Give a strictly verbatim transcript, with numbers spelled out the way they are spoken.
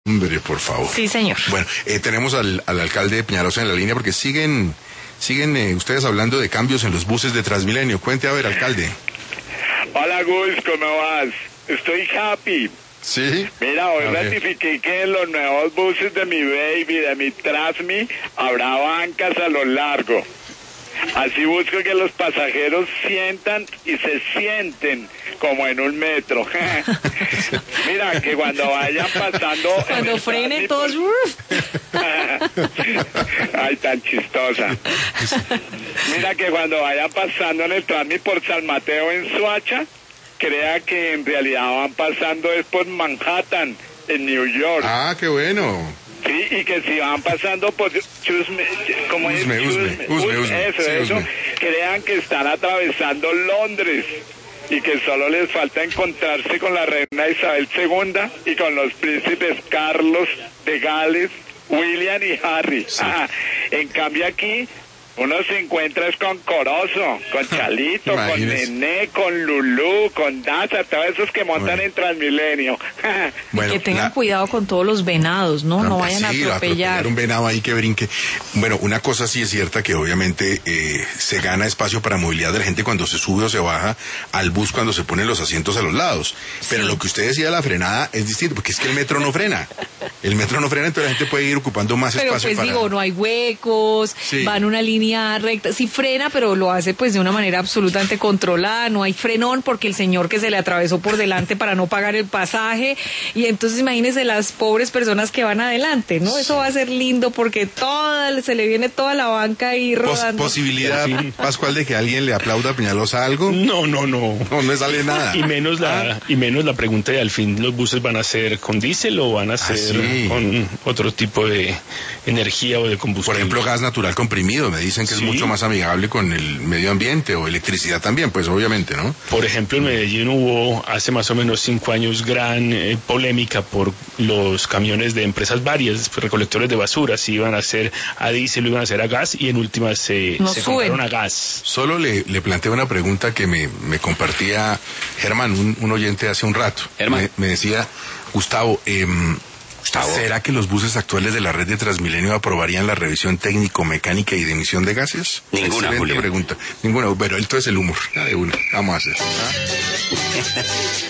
Hombre, por favor. Sí, señor. Bueno, eh, tenemos al, al alcalde de Peñalosa en la línea porque siguen, siguen eh, ustedes hablando de cambios en los buses de Transmilenio. Cuente, a ver, alcalde. Hola, Gus, ¿cómo vas? Estoy happy. Sí. Mira, hoy A ver. ratifiqué que en los nuevos buses de mi Baby, de mi Transmi, habrá bancas a lo largo. Así busco que los pasajeros sientan y se sienten como en un metro. Mira, que cuando vayan pasando... Cuando frenen todos... Ay, tan chistosa. Mira, que cuando vayan pasando en el Transmi por San Mateo en Soacha, crea que en realidad van pasando es por Manhattan, en New York. Ah, qué bueno. Sí, y que si van pasando por Chusme, ¿cómo es? Usme, Usme, Chusme, Usme, Usme, eso, sí, eso, Usme. crean que están atravesando Londres y que solo les falta encontrarse con la reina Isabel segunda y con los príncipes Carlos de Gales, William y Harry. Sí. Ajá. En cambio aquí uno se encuentra es con Corozo, con Chalito, con Imagínese. Nené, con Lulú, con Daza, todos esos que montan Bueno. en Transmilenio. Bueno, que tengan la- cuidado con todos los venados, ¿no? No vayan a sí, atropellar. un venado ahí que brinque. Bueno, una cosa sí es cierta que obviamente eh, se gana espacio para movilidad de la gente cuando se sube o se baja al bus cuando se ponen los asientos a los lados. Pero Sí. lo que usted decía de la frenada es distinto, porque es que el metro no frena. El metro no frena, entonces la gente puede ir ocupando más Pero espacio pues para... digo, no hay huecos, Sí. va en una línea recta, sí frena, pero lo hace pues de una manera absolutamente controlada, no hay frenón porque el señor que se le atravesó por delante para no pagar el pasaje, y entonces imagínense las pobres personas que van adelante, ¿no? Eso va a ser lindo porque toda, se le viene toda la banca ahí Pos- rodando. posibilidad, Pascual, de que alguien le aplauda a Peñalosa algo. No, no, no. No, no sale nada. Y menos la y menos la pregunta de al fin los buses van a ser con diésel o van a ser sí. con otro tipo de energía o de Por combustible. ejemplo, gas natural comprimido, me dicen que es Sí. mucho más amigable con el medio ambiente, o electricidad también, pues obviamente, ¿no? Por ejemplo, en Medellín hubo hace más o menos cinco años gran eh, polémica por los camiones de empresas varias, recolectores de basura, si iban a ser a diésel o iban a ser a gas, y en últimas se, No se suben. compraron a gas. Solo le, le planteo una pregunta que me, me compartía Germán, un, un oyente hace un rato. Germán. Me, me decía, Gustavo, em, Gustavo. ¿será que los buses actuales de la red de Transmilenio aprobarían la revisión técnico-mecánica y de emisión de gases? Ninguna, Excelente Julio. pregunta. Ninguna, pero entonces el humor. Ah, de una. Vamos a hacer. ¿Ah?